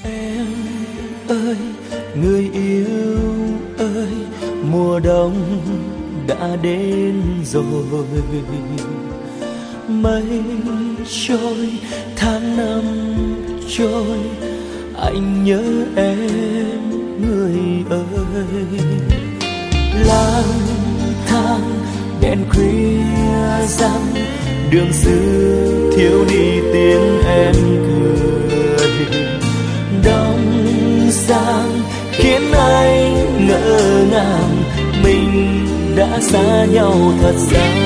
Em ơi, người yêu ơi, mùa đông đã đến rồi. Mây trôi, tháng năm trôi, anh nhớ em người ơi. Lang thang đèn khuya răng, đường xưa thiếu đi tiếng em cười. Đông sang khiến anh ngỡ ngàng, mình đã xa nhau thật ra.